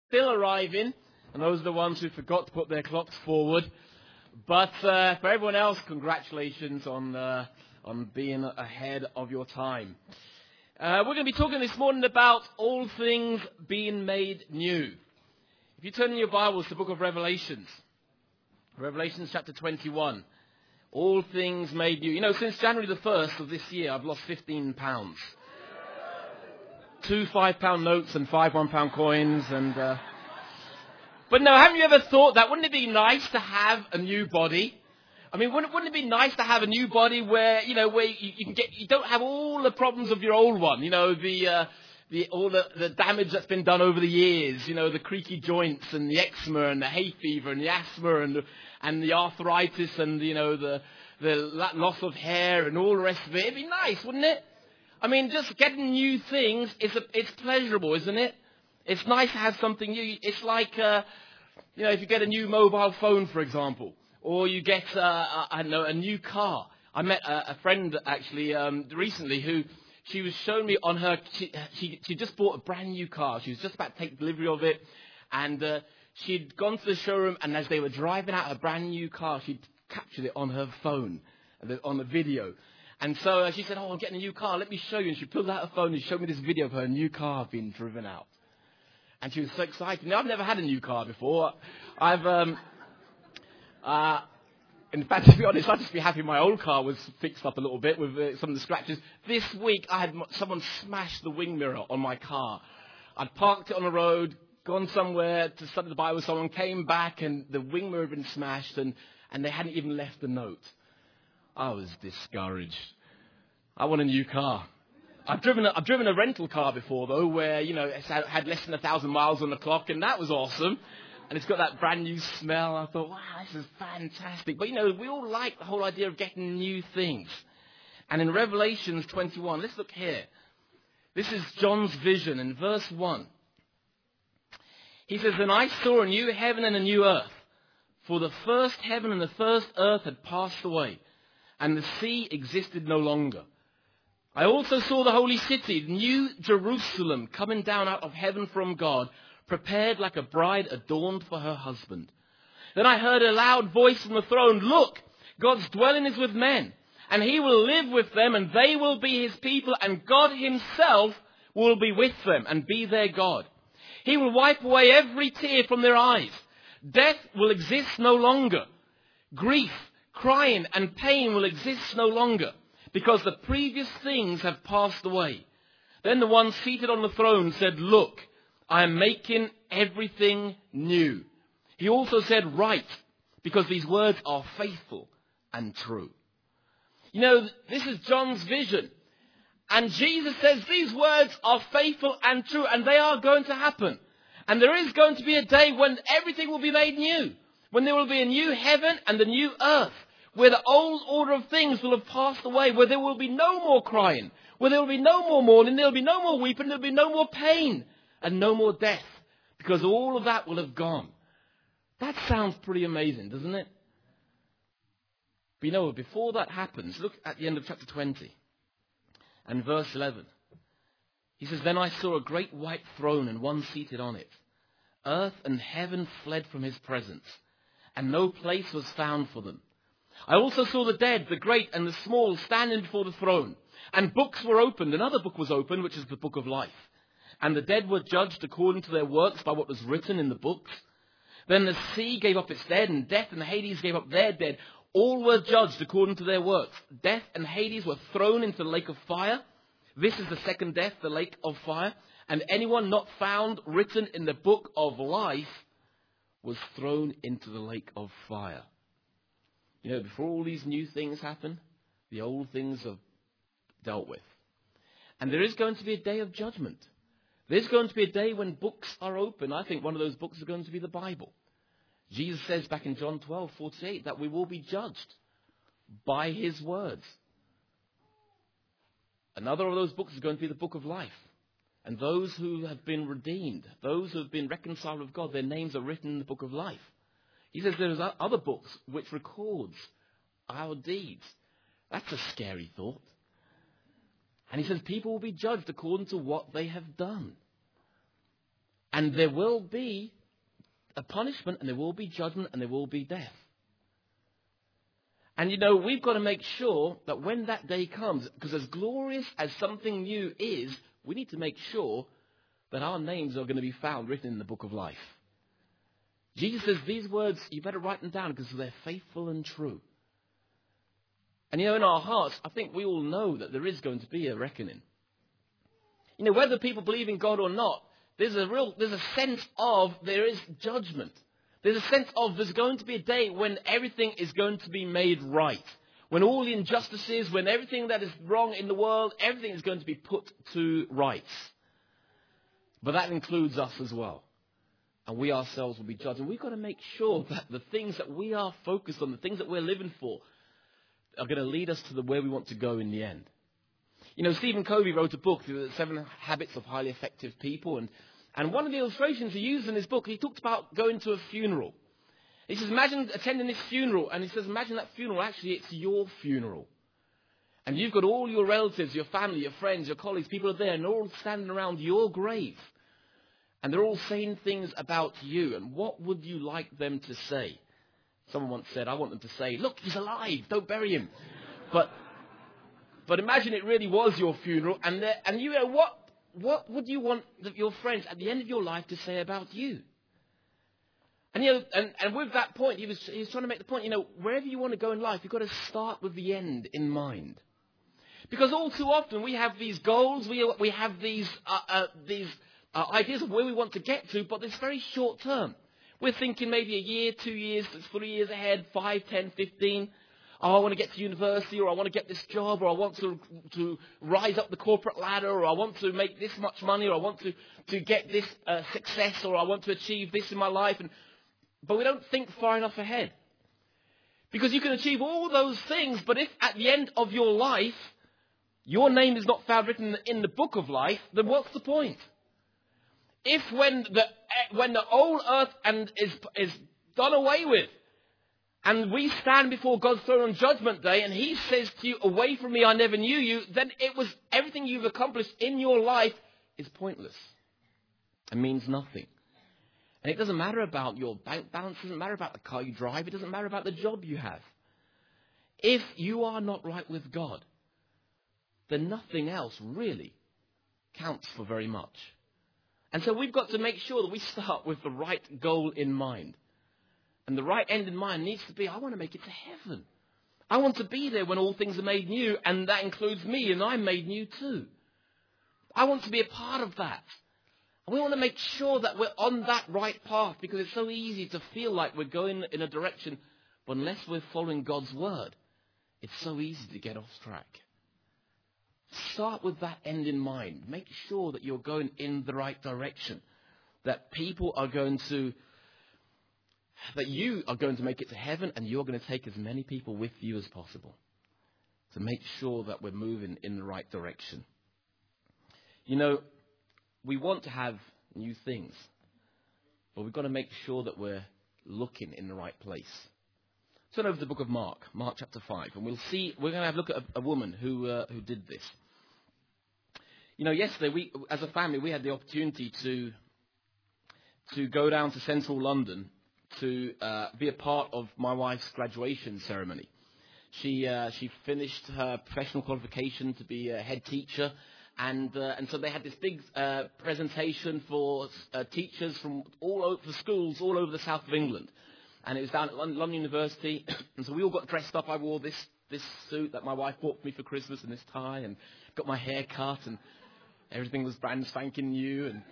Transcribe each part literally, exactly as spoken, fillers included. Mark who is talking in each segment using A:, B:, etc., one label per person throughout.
A: still arriving, and those are the ones who forgot to put their clocks forward. But uh, for everyone else, congratulations on uh, on being ahead of your time. Uh, we're going to be talking this morning about all things being made new. If you turn in your Bibles to the book of Revelations, Revelations chapter twenty-one, all things made new. You know, since January the first of this year, I've lost fifteen pounds. Two five-pound notes and five one-pound coins. and. Uh, But no, haven't you ever thought that? Wouldn't it be nice to have a new body? I mean, wouldn't, wouldn't it be nice to have a new body where, you know, where you, you can get, you don't have all the problems of your old one, you know, the, uh, the, all the, the damage that's been done over the years, you know, the creaky joints and the eczema and the hay fever and the asthma and the, and the arthritis and, you know, the, the loss of hair and all the rest of it. It'd be nice, wouldn't it? I mean, just getting new things, is a, it's pleasurable, isn't it? It's nice to have something new. It's like, uh, you know, if you get a new mobile phone, for example, or you get, uh, I don't know, a new car. I met a, a friend, actually, um, recently who she was showing me on her, she, she, she just bought a brand new car. She was just about to take delivery of it. And uh, she'd gone to the showroom, and as they were driving out her brand new car, she'd captured it on her phone, on the video. And so uh, she said, oh, I'm getting a new car. Let me show you. And she pulled out her phone and showed me this video of her new car being driven out. And she was so excited. Now, I've never had a new car before. I've, um, uh, in fact, to be honest, I'd just be happy my old car was fixed up a little bit with uh, some of the scratches. This week, I had m- someone smash the wing mirror on my car. I'd parked it on the road, gone somewhere to study the Bible. Someone came back, and the wing mirror had been smashed, and, and they hadn't even left the note. I was discouraged. I want a new car. I've driven a, I've driven a rental car before, though, where, you know, it had less than a thousand miles on the clock, and that was awesome. And it's got that brand new smell. I thought, wow, this is fantastic. But, you know, we all like the whole idea of getting new things. And in Revelations twenty-one, let's look here. This is John's vision in verse one. He says, "And I saw a new heaven and a new earth, for the first heaven and the first earth had passed away, and the sea existed no longer. I also saw the holy city, New Jerusalem, coming down out of heaven from God, prepared like a bride adorned for her husband. Then I heard a loud voice from the throne, 'Look, God's dwelling is with men, and he will live with them, and they will be his people, and God himself will be with them and be their God. He will wipe away every tear from their eyes. Death will exist no longer. Grief, crying, and pain will exist no longer, because the previous things have passed away.' Then the one seated on the throne said, 'Look, I am making everything new.' He also said, 'Write, because these words are faithful and true.'" You know, this is John's vision. And Jesus says these words are faithful and true, and they are going to happen. And there is going to be a day when everything will be made new, when there will be a new heaven and a new earth, where the old order of things will have passed away, where there will be no more crying, where there will be no more mourning, there will be no more weeping, there will be no more pain, and no more death, because all of that will have gone. That sounds pretty amazing, doesn't it? But you know, before that happens, look at the end of chapter twenty and verse eleven. He says, "Then I saw a great white throne and one seated on it. Earth and heaven fled from his presence, and no place was found for them. I also saw the dead, the great and the small, standing before the throne. And books were opened. Another book was opened, which is the book of life. And the dead were judged according to their works by what was written in the books. Then the sea gave up its dead, and death and Hades gave up their dead. All were judged according to their works. Death and Hades were thrown into the lake of fire. This is the second death, the lake of fire. And anyone not found written in the book of life was thrown into the lake of fire." You know, before all these new things happen, the old things are dealt with. And there is going to be a day of judgment. There's going to be a day when books are open. I think one of those books is going to be the Bible. Jesus says back in John twelve forty-eight that we will be judged by his words. Another of those books is going to be the book of life. And those who have been redeemed, those who have been reconciled with God, their names are written in the book of life. He says there's other books which records our deeds. That's a scary thought. And he says people will be judged according to what they have done. And there will be a punishment, and there will be judgment, and there will be death. And, you know, we've got to make sure that when that day comes, because as glorious as something new is, we need to make sure that our names are going to be found written in the book of life. Jesus says these words, you better write them down because they're faithful and true. And, you know, in our hearts, I think we all know that there is going to be a reckoning. You know, whether people believe in God or not, there's a real, there's a sense of there is judgment. There's a sense of there's going to be a day when everything is going to be made right. When all the injustices, when everything that is wrong in the world, everything is going to be put to rights. But that includes us as well. And we ourselves will be judged. And we've got to make sure that the things that we are focused on, the things that we're living for, are going to lead us to the where we want to go in the end. You know, Stephen Covey wrote a book, The Seven Habits of Highly Effective People. And, and one of the illustrations he used in his book, he talked about going to a funeral. He says, imagine attending this funeral. And he says, imagine that funeral, actually, it's your funeral. And you've got all your relatives, your family, your friends, your colleagues, people are there, and they're all standing around your grave. And they're all saying things about you. And what would you like them to say? Someone once said, I want them to say, look, he's alive, don't bury him. But but imagine it really was your funeral. And and you know, what, what would you want your friends at the end of your life to say about you? And, you know, and, and with that point, he was, he was trying to make the point, you know, wherever you want to go in life, you've got to start with the end in mind. Because all too often we have these goals, we, we have these, uh, uh, these uh, ideas of where we want to get to, but it's very short term. We're thinking maybe a year, two years, three years ahead, five, ten, fifteen. Oh, I want to get to university, or I want to get this job, or I want to to rise up the corporate ladder, or I want to make this much money, or I want to, to get this uh, success, or I want to achieve this in my life. And But we don't think far enough ahead. Because you can achieve all those things, but if at the end of your life, your name is not found written in the book of life, then what's the point? If when the when the old earth and is is done away with, and we stand before God's throne on Judgment Day, and He says to you, "Away from me, I never knew you," then it was everything you've accomplished in your life is pointless. It means nothing. And it doesn't matter about your bank balance. It doesn't matter about the car you drive. It doesn't matter about the job you have. If you are not right with God, then nothing else really counts for very much. And so we've got to make sure that we start with the right goal in mind. And the right end in mind needs to be, I want to make it to heaven. I want to be there when all things are made new, and that includes me, and I'm made new too. I want to be a part of that. And we want to make sure that we're on that right path, because it's so easy to feel like we're going in a direction, but unless we're following God's word, it's so easy to get off track. Start with that end in mind. Make sure that you're going in the right direction. That people are going to, that you are going to make it to heaven, and you're going to take as many people with you as possible. To make sure that we're moving in the right direction. You know, we want to have new things, but we've got to make sure that we're looking in the right place. Turn over to the book of Mark, Mark chapter five, and we'll see, we're going to have a look at a, a woman who uh, who did this. You know, yesterday, we, as a family, we had the opportunity to to go down to central London to uh, be a part of my wife's graduation ceremony. She uh, she finished her professional qualification to be a head teacher, and uh, and so they had this big uh, presentation for uh, teachers from all over the schools all over the south of England. And it was down at London University. And so we all got dressed up. I wore this, this suit that my wife bought for me for Christmas, and this tie, and got my hair cut, and everything was brand spanking new. And,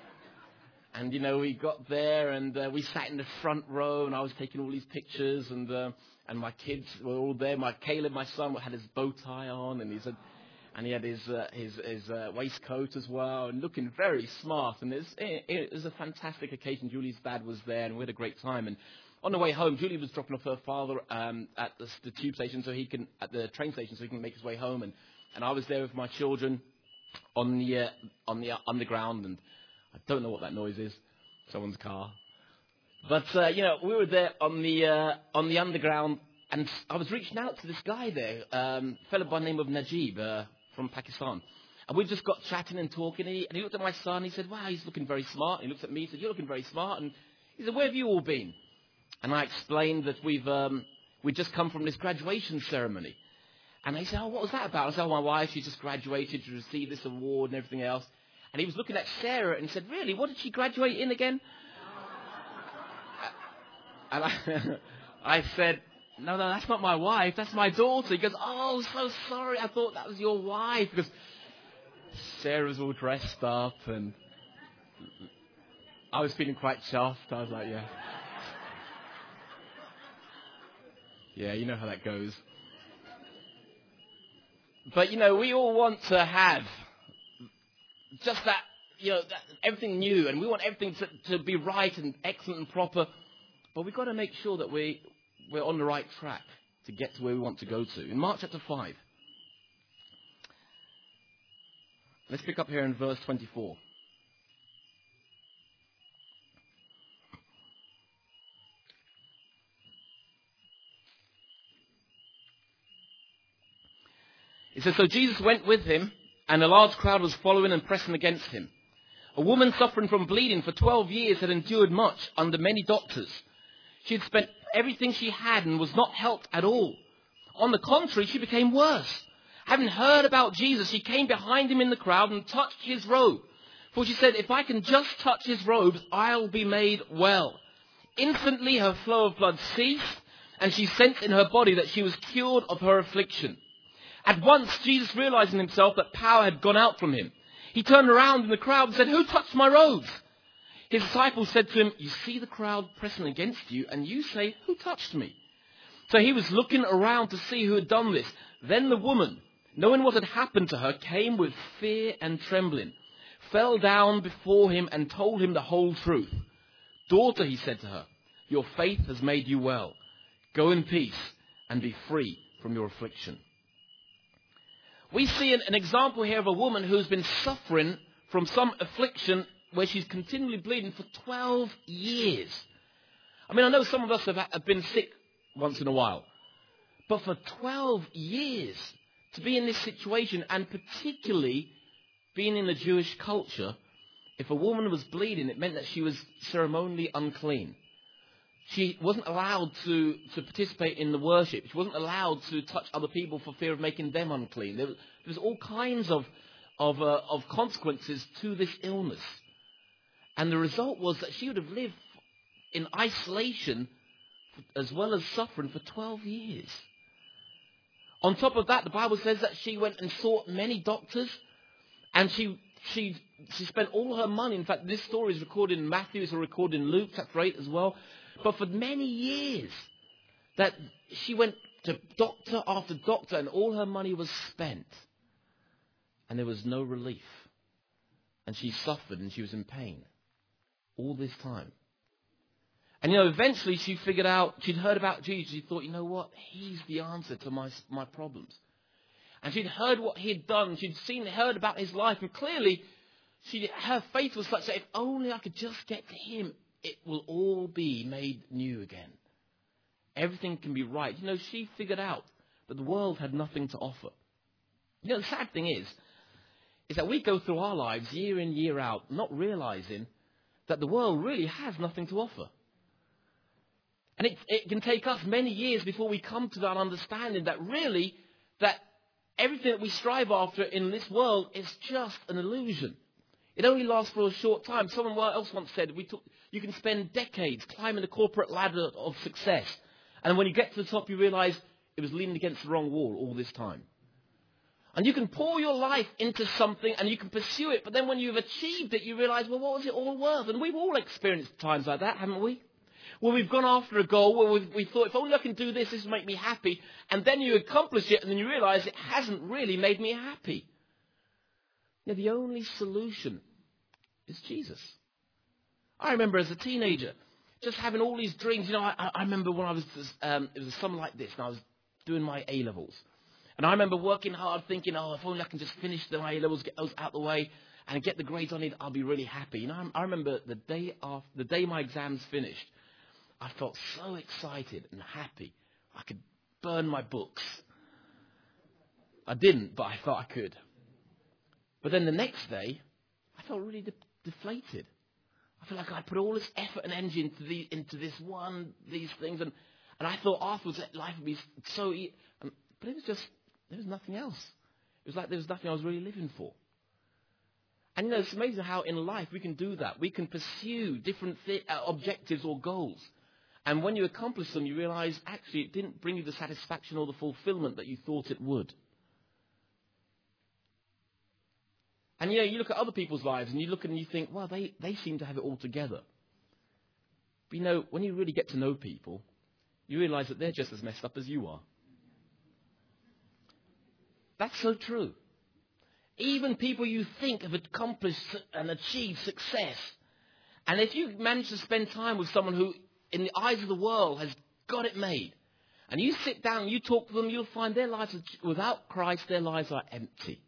A: and you know, we got there, and uh, we sat in the front row, and I was taking all these pictures, and uh, and my kids were all there. My Caleb, my son, had his bow tie on, and he said, and he had his uh, his, his uh, waistcoat as well, and looking very smart. And it was, it, it was a fantastic occasion. Julie's dad was there, and we had a great time. And on the way home, Julie was dropping off her father um, at the, the tube station, so he can at the train station, so he can make his way home. And, and I was there with my children on the uh, on the uh, underground, and I don't know what that noise is, someone's car. But uh, you know, we were there on the uh, on the underground, and I was reaching out to this guy there, um, a fellow by the name of Najib uh, from Pakistan. And we just got chatting and talking. And he, and he looked at my son. He said, wow, he's looking very smart. And he looked at me. He said, you're looking very smart. And he said, where have you all been? And I explained that we've um, we'd just come from this graduation ceremony. And they said, oh, what was that about? I said, oh, my wife, she just graduated to receive this award and everything else. And he was looking at Sarah and he said, really, what did she graduate in again? And I, I said, no, no, that's not my wife. That's my daughter. He goes, oh, so sorry. I thought that was your wife. Because Sarah's all dressed up and I was feeling quite chuffed. I was like, yeah. Yeah, you know how that goes. But, you know, we all want to have just that, you know, that, everything new. And we want everything to, to be right and excellent and proper. But we've got to make sure that we, we're on the right track to get to where we want to go to. In Mark chapter five, let's pick up here in verse twenty-four. It says, so Jesus went with him, and a large crowd was following and pressing against him. A woman suffering from bleeding for twelve years had endured much under many doctors. She had spent everything she had and was not helped at all. On the contrary, she became worse. Having heard about Jesus, she came behind him in the crowd and touched his robe. For she said, if I can just touch his robes, I'll be made well. Instantly her flow of blood ceased, and she sensed in her body that she was cured of her affliction. At once, Jesus, realizing himself that power had gone out from him, he turned around in the crowd and said, who touched my robes? His disciples said to him, you see the crowd pressing against you, and you say, who touched me? So he was looking around to see who had done this. Then the woman, knowing what had happened to her, came with fear and trembling, fell down before him and told him the whole truth. Daughter, he said to her, your faith has made you well. Go in peace and be free from your affliction. We see an, an example here of a woman who's been suffering from some affliction where she's continually bleeding for twelve years. I mean, I know some of us have, have been sick once in a while. But for twelve years, to be in this situation, and particularly being in the Jewish culture, if a woman was bleeding, it meant that she was ceremonially unclean. She wasn't allowed to, to participate in the worship. She wasn't allowed to touch other people for fear of making them unclean. There was, there was all kinds of, of, uh, of consequences to this illness. And the result was that she would have lived in isolation as well as suffering for twelve years. On top of that, the Bible says that she went and sought many doctors, and she she she spent all her money. In fact, this story is recorded in Matthew, it's recorded in Luke chapter eight as well. But for many years, that she went to doctor after doctor, and all her money was spent, and there was no relief, and she suffered and she was in pain all this time. And, you know, eventually she figured out, she'd heard about Jesus. She thought, you know what? He's the answer to my my problems. And she'd heard what he'd done. She'd seen, heard about his life. And clearly, she, her faith was such that if only I could just get to him, it will all be made new again. Everything can be right. You know, she figured out that the world had nothing to offer. You know, the sad thing is, is that we go through our lives year in, year out, not realizing that the world really has nothing to offer. And it, it can take us many years before we come to that understanding that really, that everything that we strive after in this world is just an illusion. It only lasts for a short time. Someone else once said, we took, you can spend decades climbing the corporate ladder of success. And when you get to the top, you realize it was leaning against the wrong wall all this time. And you can pour your life into something and you can pursue it. But then when you've achieved it, you realize, well, what was it all worth? And we've all experienced times like that, haven't we? Well, we've gone after a goal where we've, we thought, if only I can do this, this will make me happy. And then you accomplish it and then you realize it hasn't really made me happy. Now, the only solution is Jesus. I remember as a teenager, just having all these dreams. You know, I, I remember when I was, um, it was a summer like this and I was doing my A-levels. And I remember working hard thinking, oh, if only I can just finish the my A-levels, get those out of the way and get the grades on it, I'll be really happy. You know, I, I remember the day after, the day my exams finished, I felt so excited and happy. I could burn my books. I didn't, but I thought I could. But then the next day, I felt really de- deflated. I feel like I put all this effort and energy into the into this one, these things, and, and I thought afterwards that life would be so easy. Um, but it was just, there was nothing else. It was like there was nothing I was really living for. And you know, it's amazing how in life we can do that. We can pursue different th- uh, objectives or goals. And when you accomplish them, you realize actually it didn't bring you the satisfaction or the fulfillment that you thought it would. And, you know, you look at other people's lives and you look and you think, well, they, they seem to have it all together. But, you know, when you really get to know people, you realize that they're just as messed up as you are. That's so true. Even people you think have accomplished and achieved success. And if you manage to spend time with someone who, in the eyes of the world, has got it made, and you sit down and you talk to them, you'll find their lives, are, without Christ, their lives are empty.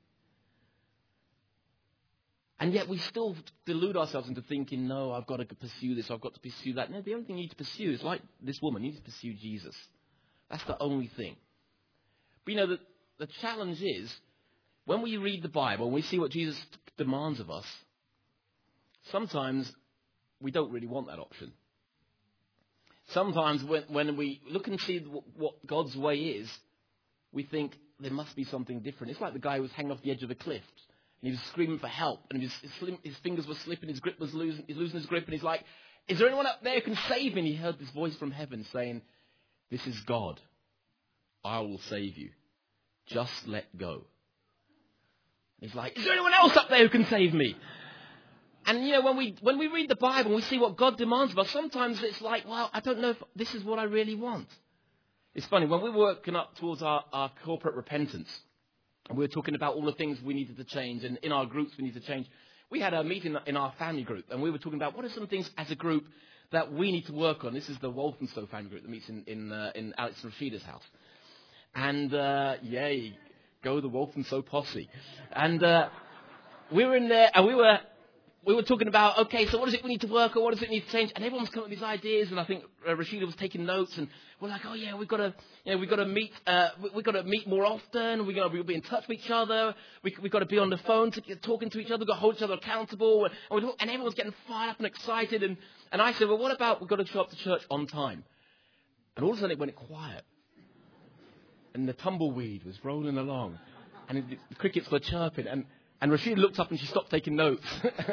A: And yet we still delude ourselves into thinking, no, I've got to pursue this, I've got to pursue that. No, the only thing you need to pursue is like this woman, you need to pursue Jesus. That's the only thing. But you know, the, the challenge is, when we read the Bible and we see what Jesus demands of us, sometimes we don't really want that option. Sometimes when, when we look and see what God's way is, we think there must be something different. It's like the guy who was hanging off the edge of a cliff. And he was screaming for help, and his, his, slim, his fingers were slipping, his grip was losing, he's losing his grip, and he's like, is there anyone up there who can save me? And he heard this voice from heaven saying, this is God. I will save you. Just let go. And he's like, is there anyone else up there who can save me? And, you know, when we when we read the Bible and we see what God demands of us, sometimes it's like, well, I don't know if this is what I really want. It's funny, when we were working up towards our, our corporate repentance, and we were talking about all the things we needed to change, and in our groups we need to change. We had a meeting in our family group, and we were talking about what are some things as a group that we need to work on. This is the Walthamstow family group that meets in in, uh, in Alex and Rashida's house. And, uh, yay, go the Walthamstow posse. And uh, we were in there, and we were we were talking about, okay, so what is it we need to work on? What does it need to change? And everyone's coming up with these ideas, and I think uh, Rashida was taking notes, and we're like, oh yeah, we've got to, you know, we've got to meet, uh, we've got to meet more often. We've got to be in touch with each other. We, we've got to be on the phone, to, talking to each other. We've got to hold each other accountable, and, and, we, and everyone's getting fired up and excited. And, and I said, well, what about we've got to show up to church on time? And all of a sudden it went quiet, and the tumbleweed was rolling along, and it, the crickets were chirping, and And Rashida looked up and she stopped taking notes.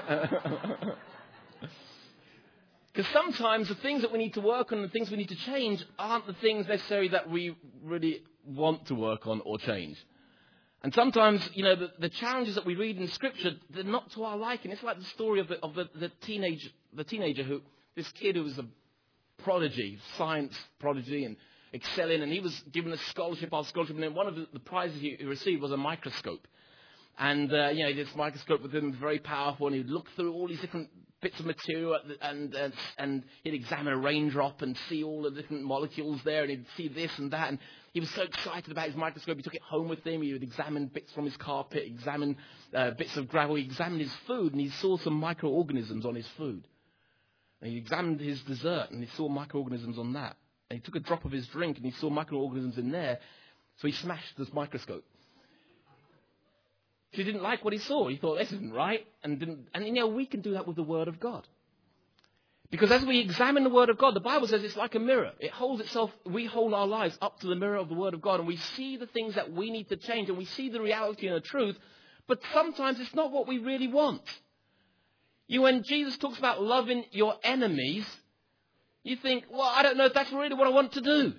A: Because sometimes the things that we need to work on, the things we need to change, aren't the things necessarily that we really want to work on or change. And sometimes, you know, the, the challenges that we read in Scripture, they're not to our liking. It's like the story of the, of the, the teenage, the teenager who, this kid who was a prodigy, science prodigy, and excelling, and he was given a scholarship after scholarship, and then one of the, the prizes he received was a microscope. And, uh, you know, this microscope with him was very powerful, and he'd look through all these different bits of material, and and, and he'd examine a raindrop and see all the different molecules there, and he'd see this and that. And he was so excited about his microscope, he took it home with him. He would examine bits from his carpet, examine uh, bits of gravel. He examined his food, and he saw some microorganisms on his food. And he examined his dessert, and he saw microorganisms on that. And he took a drop of his drink, and he saw microorganisms in there. So he smashed this microscope. He didn't like what he saw. He thought, this isn't right. And, didn't, and you know, we can do that with the Word of God. Because as we examine the Word of God, the Bible says it's like a mirror. It holds itself, we hold our lives up to the mirror of the Word of God, and we see the things that we need to change, and we see the reality and the truth, but sometimes it's not what we really want. You, when Jesus talks about loving your enemies, you think, well, I don't know if that's really what I want to do.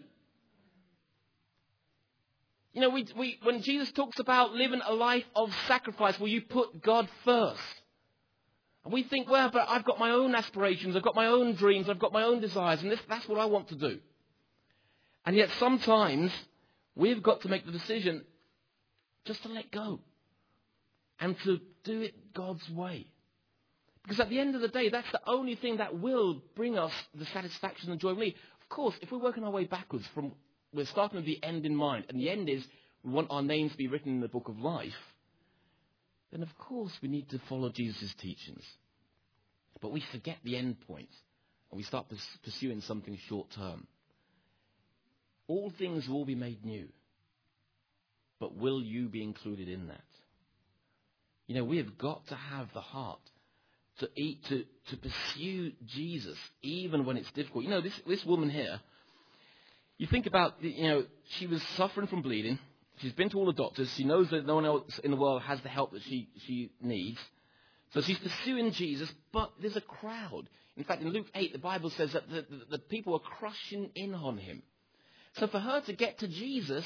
A: You know, we, we, when Jesus talks about living a life of sacrifice, where you put God first, and we think, well, but I've got my own aspirations, I've got my own dreams, I've got my own desires, and this, that's what I want to do. And yet sometimes we've got to make the decision just to let go and to do it God's way. Because at the end of the day, that's the only thing that will bring us the satisfaction and joy we need. Of course, if we're working our way backwards from we're starting with the end in mind, and the end is we want our names to be written in the book of life, then of course we need to follow Jesus' teachings. But we forget the end point, and we start pursuing something short term. All things will be made new, but will you be included in that? You know, we have got to have the heart to eat, to, to pursue Jesus, even when it's difficult. You know, this, this woman here, you think about, the, you know, she was suffering from bleeding. She's been to all the doctors. She knows that no one else in the world has the help that she, she needs. So she's pursuing Jesus, but there's a crowd. In fact, in Luke eight, the Bible says that the, the, the people are crushing in on him. So for her to get to Jesus,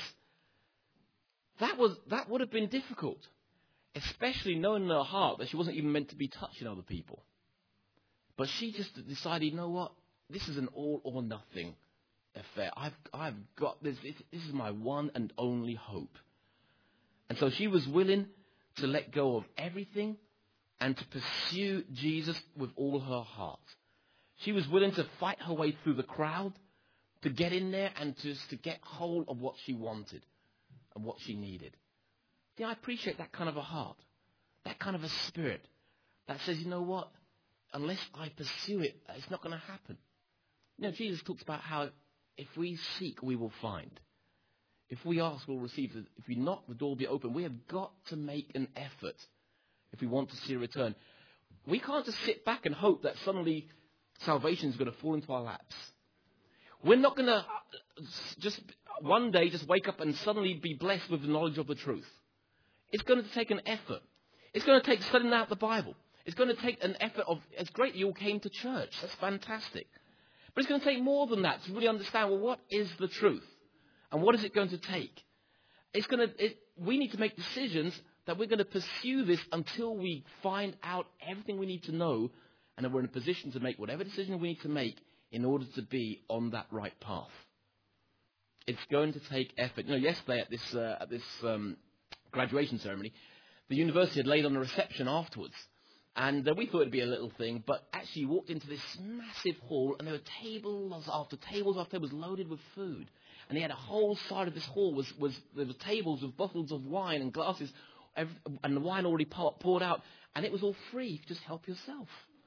A: that was that would have been difficult, especially knowing in her heart that she wasn't even meant to be touching other people. But she just decided, you know what? This is an all or nothing affair. I've I've got this. This, this is my one and only hope. And so she was willing to let go of everything and to pursue Jesus with all her heart. She was willing to fight her way through the crowd, to get in there and just to get hold of what she wanted and what she needed. Yeah, I appreciate that kind of a heart, that kind of a spirit that says, you know what, unless I pursue it, it's not going to happen. You know, Jesus talks about how if we seek, we will find. If we ask, we'll receive. If we knock, the door will be open. We have got to make an effort if we want to see a return. We can't just sit back and hope that suddenly salvation is going to fall into our laps. We're not going to just one day just wake up and suddenly be blessed with the knowledge of the truth. It's going to take an effort. It's going to take studying out the Bible. It's going to take an effort of, it's great you all came to church. That's fantastic. But it's going to take more than that to really understand, well, what is the truth? And what is it going to take? It's going to, it, we need to make decisions that we're going to pursue this until we find out everything we need to know, and that we're in a position to make whatever decision we need to make in order to be on that right path. It's going to take effort. You know, yesterday at this uh, at this um, graduation ceremony, the university had laid on a reception afterwards, and uh, we thought it'd be a little thing, but actually you walked into this massive hall, and there were tables after tables after tables loaded with food, and they had a whole side of this hall was was there were tables with bottles of wine and glasses. Every, and the wine already poured out, and it was all free. You could just help yourself.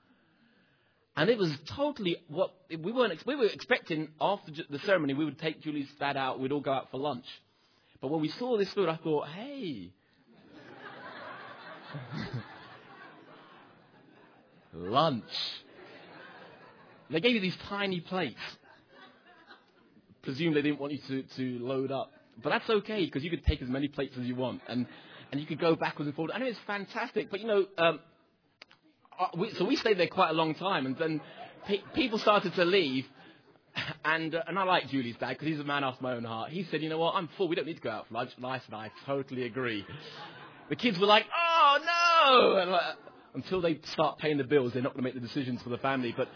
A: And it was totally what we weren't. We were expecting after the ceremony we would take Julie's dad out. We'd all go out for lunch. But when we saw this food, I thought, hey, lunch. They gave you these tiny plates. Presume they didn't want you to, to load up, but that's okay because you could take as many plates as you want and. And you could go backwards and forwards. I know it's fantastic, but you know, um, we, so we stayed there quite a long time, and then pe- people started to leave. And uh, and I like Julie's dad because he's a man after my own heart. He said, "You know what? I'm full. We don't need to go out for lunch." And I said, "I totally agree." The kids were like, "Oh no!" And, uh, until they start paying the bills, they're not going to make the decisions for the family. But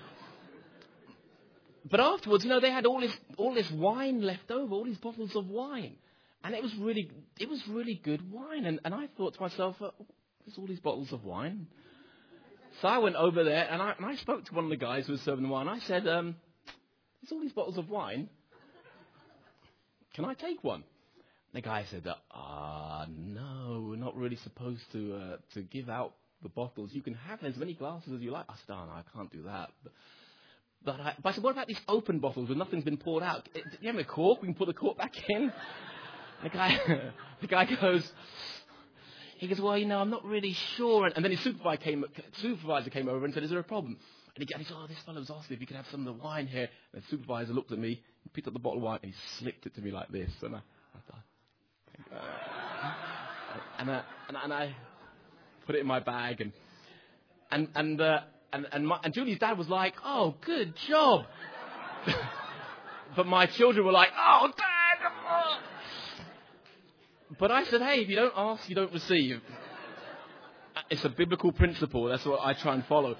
A: but afterwards, you know, they had all this all this wine left over, all these bottles of wine. And it was really, it was really good wine. And, and I thought to myself, oh, there's all these bottles of wine. So I went over there and I, and I spoke to one of the guys who was serving the wine. I said, um, there's all these bottles of wine. Can I take one? The guy said, ah, uh, no, we're not really supposed to uh, to give out the bottles. You can have as many glasses as you like. I said, oh, no, I can't do that. But, but, I, but I said, what about these open bottles where nothing's been poured out? Do you have a cork? We can put the cork back in. The guy, the guy goes, he goes, well, you know, I'm not really sure. And, and then his supervisor came, supervisor came over and said, is there a problem? And he, and he said, oh, this fellow's asked me if he could have some of the wine here. And the supervisor looked at me, he picked up the bottle of wine, and he slipped it to me like this. And I, I thought, uh, and, I, and, I, and I put it in my bag. And and and uh, and and, my, and Julie's dad was like, oh, good job. But my children were like, oh, Dad. Oh. But I said, hey, if you don't ask, you don't receive. It's a biblical principle. That's what I try and follow.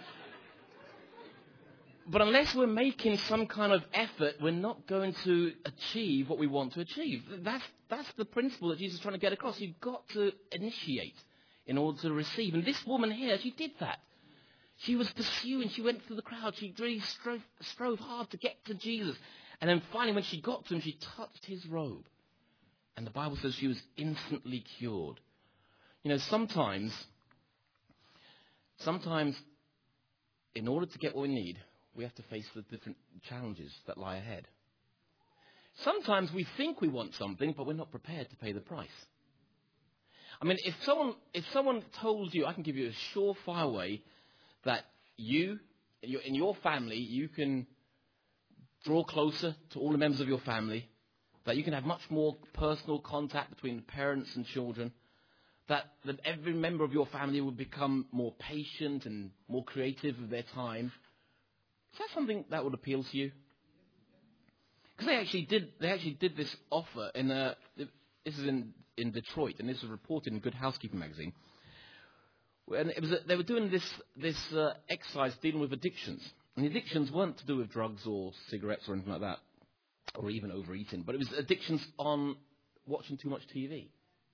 A: But unless we're making some kind of effort, we're not going to achieve what we want to achieve. That's that's the principle that Jesus is trying to get across. You've got to initiate in order to receive. And this woman here, she did that. She was pursuing. She went through the crowd. She really strove, strove hard to get to Jesus. And then finally, when she got to him, she touched his robe. And the Bible says she was instantly cured. You know, sometimes, sometimes, in order to get what we need, we have to face the different challenges that lie ahead. Sometimes we think we want something, but we're not prepared to pay the price. I mean, if someone if someone told you, I can give you a surefire way that you, in your family, you can draw closer to all the members of your family, that you can have much more personal contact between parents and children, that, that every member of your family will become more patient and more creative with their time. Is that something that would appeal to you? Because they actually did they actually did this offer in a, this is in, in Detroit, and this was reported in Good Housekeeping magazine. And it was a, they were doing this this uh, exercise dealing with addictions. And the addictions weren't to do with drugs or cigarettes or anything like that, or even overeating, but it was addictions on watching too much T V.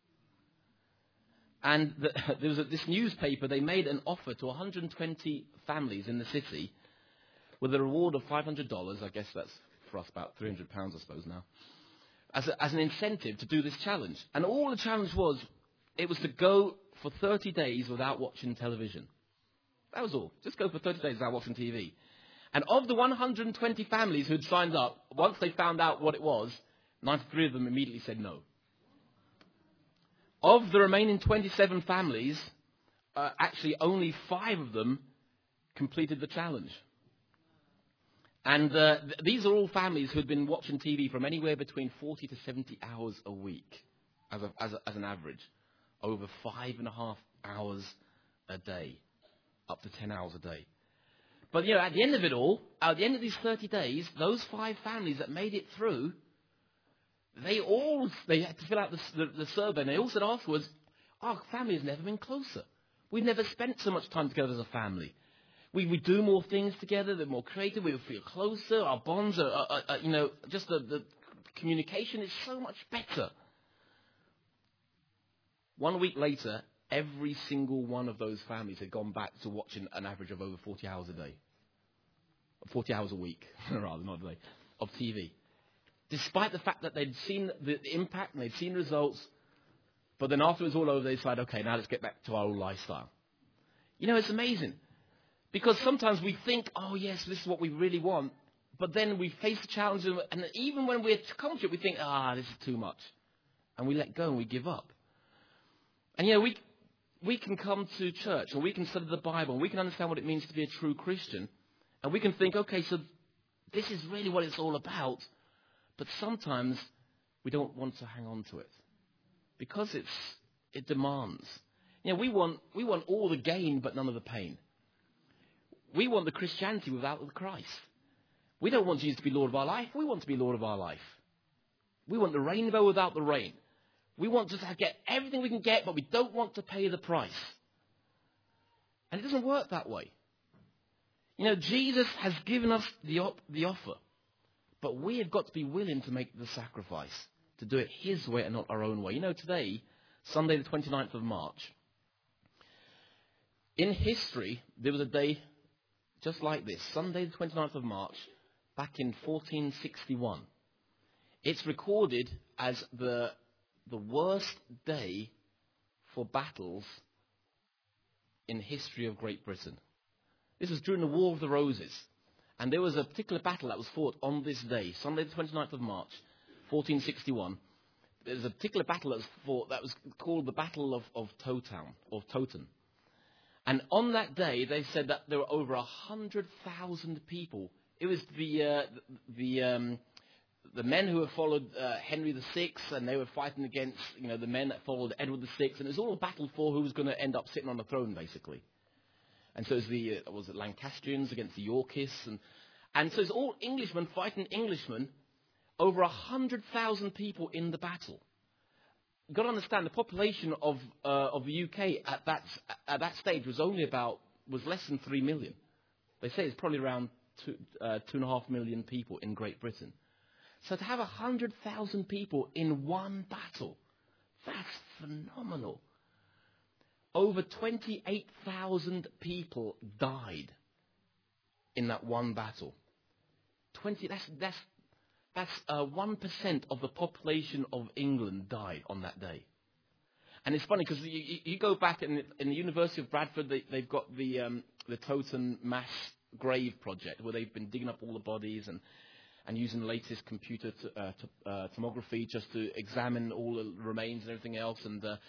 A: And the, there was a, this newspaper, they made an offer to one hundred twenty families in the city with a reward of five hundred dollars. I guess that's for us about three hundred pounds, I suppose, now, as, a, as an incentive to do this challenge. And all the challenge was, it was to go for thirty days without watching television. That was all. Just go for thirty days without watching T V. And of the one hundred twenty families who'd signed up, once they found out what it was, ninety-three of them immediately said no. Of the remaining twenty-seven families, uh, actually only five of them completed the challenge. And uh, th- these are all families who had been watching T V from anywhere between forty to seventy hours a week, as, a, as, a, as an average, over five and a half hours a day, up to ten hours a day. But, you know, at the end of it all, at the end of these thirty days, those five families that made it through, they all, they had to fill out the, the, the survey, and they all said afterwards, our family has never been closer. We've never spent so much time together as a family. We, we do more things together, they're more creative, we feel closer, our bonds are, are, are you know, just the, the communication is so much better. One week later, every single one of those families had gone back to watching an average of over forty hours a day. forty hours a week, rather, not a day, of T V. Despite the fact that they'd seen the impact and they'd seen results, but then after it was all over, they decided, okay, now let's get back to our old lifestyle. You know, it's amazing. Because sometimes we think, oh, yes, this is what we really want. But then we face the challenge, and even when we're come to it, we think, ah, this is too much. And we let go and we give up. And, you know, we we can come to church, and we can study the Bible, and we can understand what it means to be a true Christian. And we can think, okay, so this is really what it's all about. But sometimes we don't want to hang on to it. Because it's it demands. You know, we want we want all the gain, but none of the pain. We want the Christianity without the Christ. We don't want Jesus to be Lord of our life. We want to be Lord of our life. We want the rainbow without the rain. We want to get everything we can get, but we don't want to pay the price. And it doesn't work that way. You know, Jesus has given us the, op- the offer, but we have got to be willing to make the sacrifice, to do it His way and not our own way. You know, today, Sunday the twenty-ninth of March, in history, there was a day just like this, Sunday the twenty-ninth of March, back in fourteen sixty-one. It's recorded as the the worst day for battles in the history of Great Britain. This was during the War of the Roses. And there was a particular battle that was fought on this day, Sunday the twenty-ninth of March, fourteen sixty-one. There was a particular battle that was fought that was called the Battle of, of Totown, or Toten. And on that day, they said that there were over one hundred thousand people. It was the uh, the um, the men who had followed uh, Henry the Sixth, and they were fighting against, you know, the men that followed Edward the Sixth, and it was all a battle for who was going to end up sitting on the throne, basically. And so it was the uh, was it Lancastrians against the Yorkists, and and so it's all Englishmen fighting Englishmen. Over one hundred thousand people in the battle. You've got to understand, the population of uh, of the U K at that at that stage was only about was less than three million. They say it's probably around two uh, two and a half million people in Great Britain. So to have a hundred thousand people in one battle, that's phenomenal. Over twenty-eight thousand people died in that one battle. Twenty. That's that's. That's uh, one percent of the population of England died on that day. And it's funny because you, you go back in the, in the University of Bradford, they, they've got the um, the Toten Mass Grave Project, where they've been digging up all the bodies and, and using the latest computer to, uh, to, uh, tomography just to examine all the remains and everything else. And uh,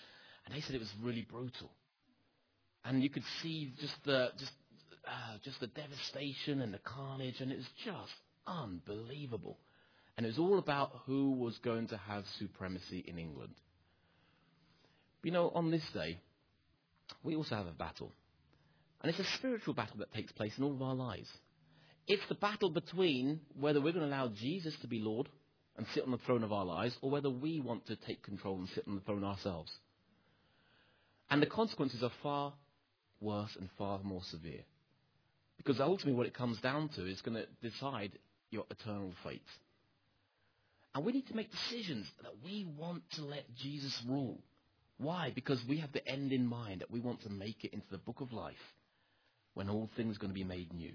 A: And they said it was really brutal. And you could see just the just uh, just the devastation and the carnage, and it was just unbelievable. And it was all about who was going to have supremacy in England. But you know, on this day, we also have a battle. And it's a spiritual battle that takes place in all of our lives. It's the battle between whether we're going to allow Jesus to be Lord and sit on the throne of our lives, or whether we want to take control and sit on the throne ourselves. And the consequences are far worse and far more severe. Because ultimately what it comes down to is going to decide your eternal fate. And we need to make decisions that we want to let Jesus rule. Why? Because we have the end in mind, that we want to make it into the book of life when all things are going to be made new.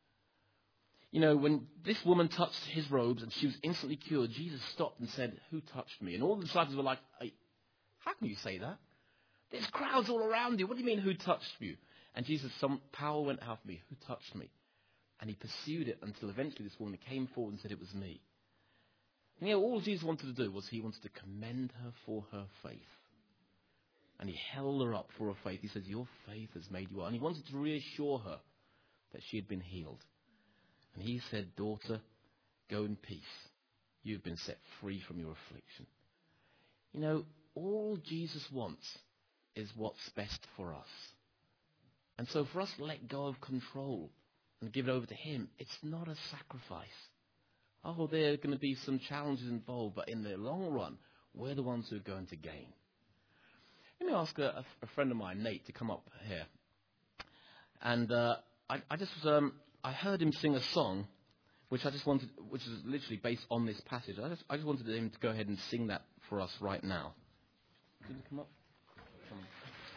A: You know, when this woman touched his robes and she was instantly cured, Jesus stopped and said, "Who touched me?" And all the disciples were like, hey, how can you say that? There's crowds all around you. What do you mean, who touched you? And Jesus, some power went out of me. Who touched me? And he pursued it until eventually this woman came forward and said, it was me. And you know, all Jesus wanted to do was he wanted to commend her for her faith. And he held her up for her faith. He says, your faith has made you well. And he wanted to reassure her that she had been healed. And he said, daughter, go in peace. You've been set free from your affliction. You know, all Jesus wants is what's best for us. And so for us to let go of control and give it over to him, it's not a sacrifice. Oh, there are going to be some challenges involved, but in the long run, we're the ones who are going to gain. Let me ask a, a friend of mine, Nate, to come up here. And uh, I, I just um, I heard him sing a song, which I just wanted, which is literally based on this passage. I just, I just wanted him to go ahead and sing that for us right now. Can you come up? Come on.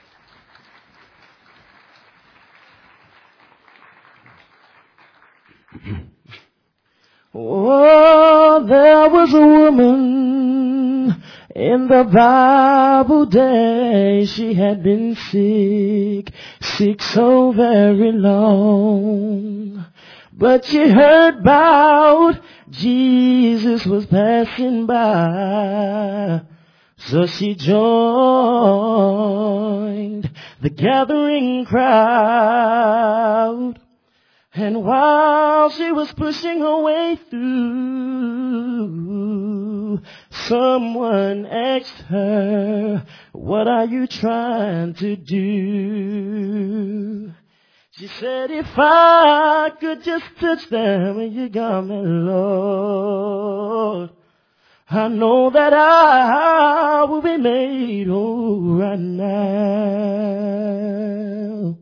B: Oh, there was a woman in the Bible days. She had been sick, sick so very long. But she heard about Jesus was passing by. So she joined the gathering crowd. And while she was pushing her way through, someone asked her, what are you trying to do? She said, if I could just touch them in your garment, Lord, I know that I will be made whole right now.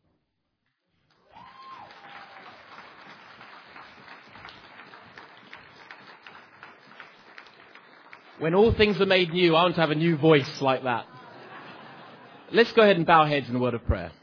A: When all things are made new, I want to have a new voice like that. Let's go ahead and bow our heads in a word of prayer.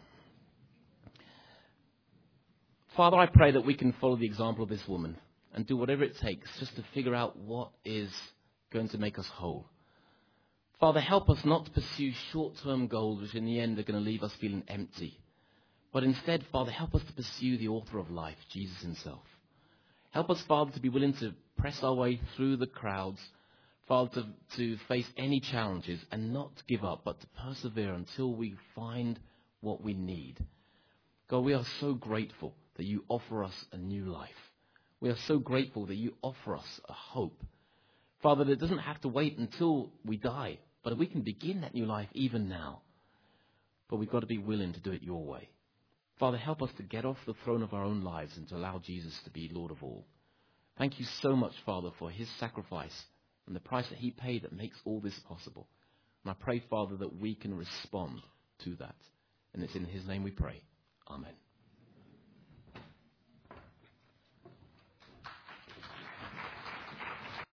A: Father, I pray that we can follow the example of this woman and do whatever it takes just to figure out what is going to make us whole. Father, help us not to pursue short-term goals which in the end are going to leave us feeling empty. But instead, Father, help us to pursue the author of life, Jesus himself. Help us, Father, to be willing to press our way through the crowds, Father, to, to face any challenges and not to give up, but to persevere until we find what we need. God, we are so grateful that you offer us a new life. We are so grateful that you offer us a hope. Father, that it doesn't have to wait until we die, but we can begin that new life even now. But we've got to be willing to do it your way. Father, help us to get off the throne of our own lives and to allow Jesus to be Lord of all. Thank you so much, Father, for his sacrifice and the price that he paid that makes all this possible. And I pray, Father, that we can respond to that. And it's in his name we pray. Amen.